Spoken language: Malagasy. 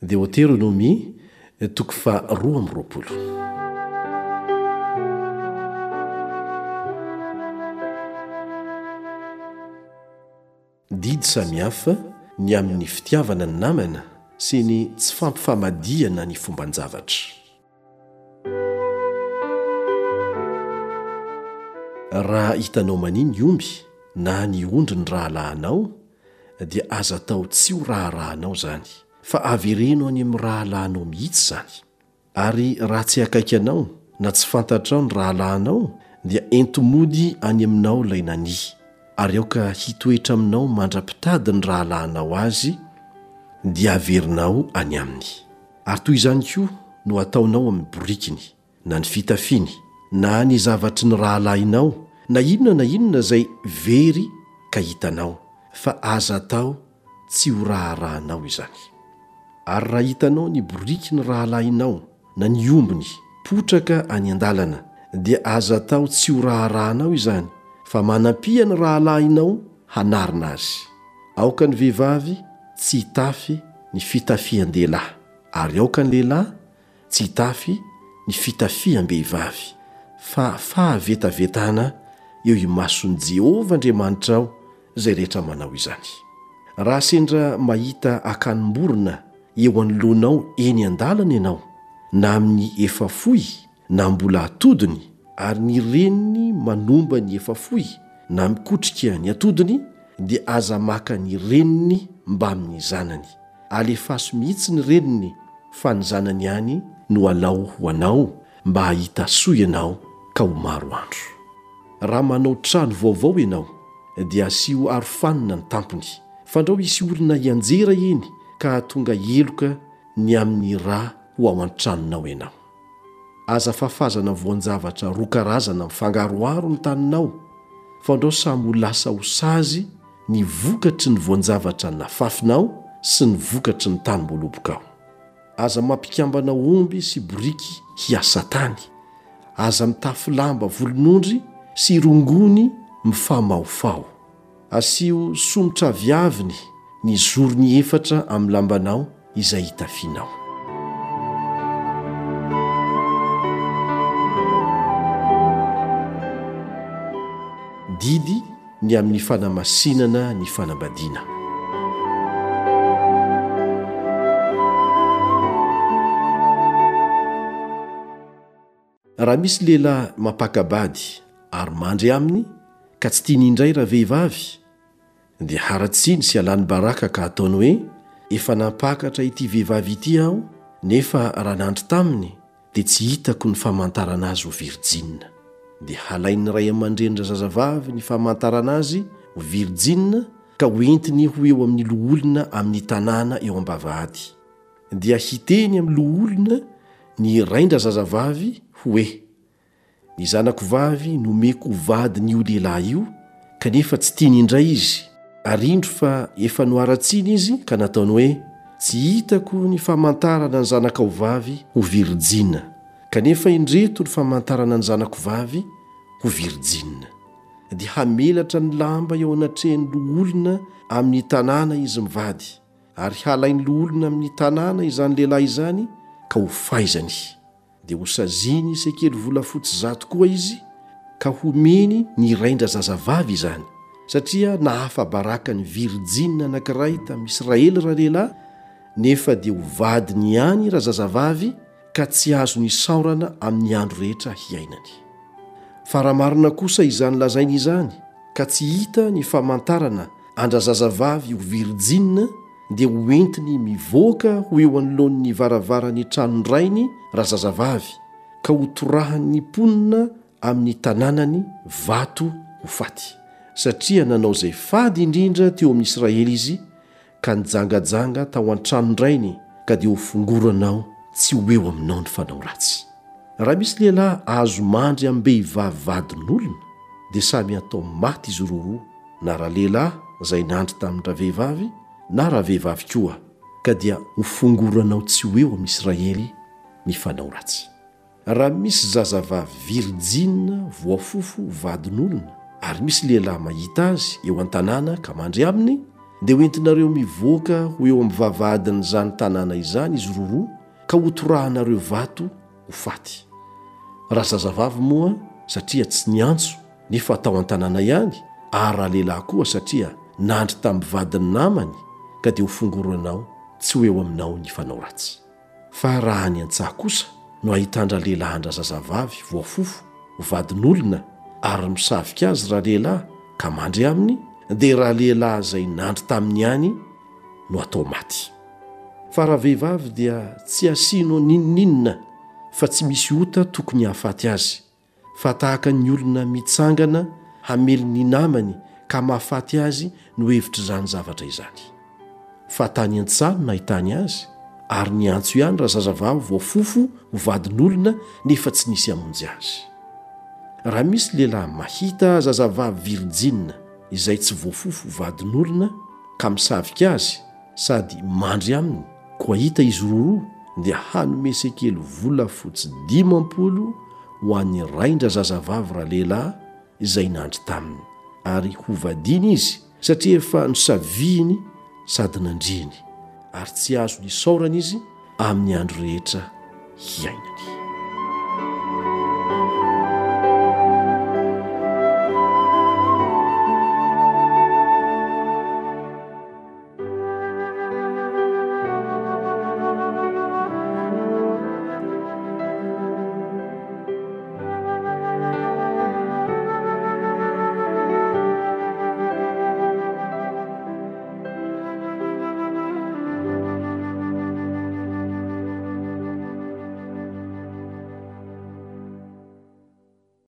Deutéronomie toko fa 12. Didy samihafa ny amin'ny fitiavana ny namana sy ny tsy fampifamadiana ny fomban-javatra. Raha hitanao maniny omby na ny ondry ny rahalahinao dia aza tao tsy ho raharahanao zany, fa avereno any amin'ny rahalahinao mihitsy zany. Ary raha tsy akaiky anao na tsy fantatrao ny rahalahinao dia entomody any aminao ilay nani, ary aoka hitoetra aminao mandra-pitady ny rahalahinao azy dia averinao any aminy. Ary toy izany koa no ataonao amin'ny borikiny na ny fitafiny na ny zavatry ny rahalahinao na inona izay very ka hitanao, fa aza tao tsy ho raharahanao izany. Ary raha hitanao ny boriky ny rahalahinao na ny ombiny potraka any an-dalana dia aza tao tsy ho raharahanao izany, fa manampia ny rahalahinao hanarina azy. Aoka ny vehivavy tsy hitafy ny fitafian-dehilahy, ary aoka ny lehilahy tsy hitafy ny fitafiam-behivavy, fa fahavetavetana eo imason'i Jehovah Andriamanitra ao izay rehetra manao izany. Raha sendra mahita akanim-borona eo anoloanao eny an-dalana ianao, na amin'ny efa fohy na mbola atodiny, ary ny reniny manomba ny efa fohy na mikotrika ny atodiny, dia aza maka ny reniny mba amin'ny zanany. Alefaso mihitsy ny reniny, fa ny zanany ihany no alao ho anao mba hahita soa ianao ka ho maro andro. Raha manao trano vaovao ianao dia asio arofanina ny tampony, fandrao hisy olona hianjera eny ka tonga eloka ny amin'ny raha ho ao an-tranonao ianao. Aza fafazana voan-javatra roa karazana mifangaroaro ny taninao, fandrao samy ho lasa ho sazy ny vokatry ny voan-javatra nafafinao sy ny vokatry ny tany mbolobokao. Aza mampikambana omby sy boriky hiasa tany, aza mitafy lamba volonondry sy rongony mifamaofao. Asio somotra viaviny ny zorony efatra amin'ny lambanao izay hitafianao. Didy ny amin'ny fanamasinana ny fanambadiana. Raha misy lehilahy mampakabady ary mandry aminy ka tsy tiany indray raha vehivavy, dia haratsiny sy alany baraka ka ataony hoe: efa nampakatra ity vehivavy ity aho, nefa raha nandry taminy dia tsy hitako ny famantarana azy ho virjinina. Dia halain'ny ray aman-dren'ny zazavavy ny famantarana azy ho virjinina ka hoentiny ho eo amin'ny loholona amin'ny tanàna eo am-bavahady. Dia hiteny amin'ny loholona ny raindra zazavavy hoe: ny zanako vavy nomeko vady n'io lehilahy io, kanefa tsy tiany indray izy. Ary indro fa efa noharatsiny izy ka nataony hoe: tsy hitako ny famantarana ny zanakao vavy ho virjina, kanefa indreto ny famantarana ny zanako vavy ho virjina. Dia hamelatra ny lamba eo anatrehan'ny loholona amin'ny tanàna izy mivady, ary halain'ny loholona amin'ny tanàna izany lehilahy izany ka ho faizany. Dia ho saziny sekely volafotsy 100 koa izy, ka homeny ny raindra zazavavy izany, satria nahafa baraka ny virjina anankiray tamin'ny Israely raha lehilahy, nefa dia ho vadiny ihany raha zazavavy, ka tsy azo ny saorana amin'ny andro rehetra hiainany. Fa raha marina kosa izany lazainy izany, ka tsy hita ny famantarana andra-zazavavy ho virjina, dia ho entiny mivoaka ho eo anoloan'ny varavarany tranony rainy raha zazavavy, ka ho torahan'ny mponina amin'ny tanànany vato ho faty. Satria nanao izay fady indrindra teo amin'ny Israely izy, ka nijangajanga tao an-tranony rainy, ka dia ho fongoranao tsy ho eo aminao ny fanao ratsy. Raha misy lehilahy azo mandry am-behivavy vadin'olona, dia samy atao maty izy roa, na raha lehilahy izay nandry tamin'ny raha vehivavy, na raha vehivavy koa, ka dia ho fongoranao tsy ho eo amin'ny Israely ny fanao ratsy. Raha misy zazavavy virjina voafofo vadin'olona, ary misy lehilahy mahita azy eo an-tanàna ka mandry aminy, dia hoentinareo mivoaka ho eo amin'ny vavahadin'izany tanàna izany izy roroa ka hotorahanareo vato ho faty. Raha zazavavy moa satria tsy niantso nefa atao an-tanàna ihany, ary raha lehilahy koa satria nandry tamin'ny vadiny namany ka dia ho fongoronao tsy ho eo aminao ny fanao ratsy. Fa raha ny an-tsaha kosa no ahitandra lehilahy andra zazavavy voafofo ho vadin'olona ary misavika azy raha lehilahy ka mandry aminy, dia raha lehilahy izay nandry taminy ihany no atao maty. Fa raha vehivavy dia tsy asino ninoninona fa tsy misy ota tokony hahafaty azy, fa tahaka ny olona mitsangana hamely ny namany ka mahafaty azy no hevitra izany zavatra izany. Fa tany an-tsaha no nahitany azy, ary ny antso ihany raha zazavavy voafofo ho vadin'olona nefa tsy nisy hamonjy azy. Raha misy lehilahy mahita zazavavy virjina izay tsy voafofo ho vadin'olona ka misavika azy sady mandry aminy, koa hita izy roroa, dia hanome sekely volafotsy 50 ho an'ny raindra zazavavy raha lehilahy izay nandry taminy, ary hovadiny izy satria efa nosavihiny sady nandriany, ary tsy azo nisaorana izy amin'ny andro rehetra hiainany.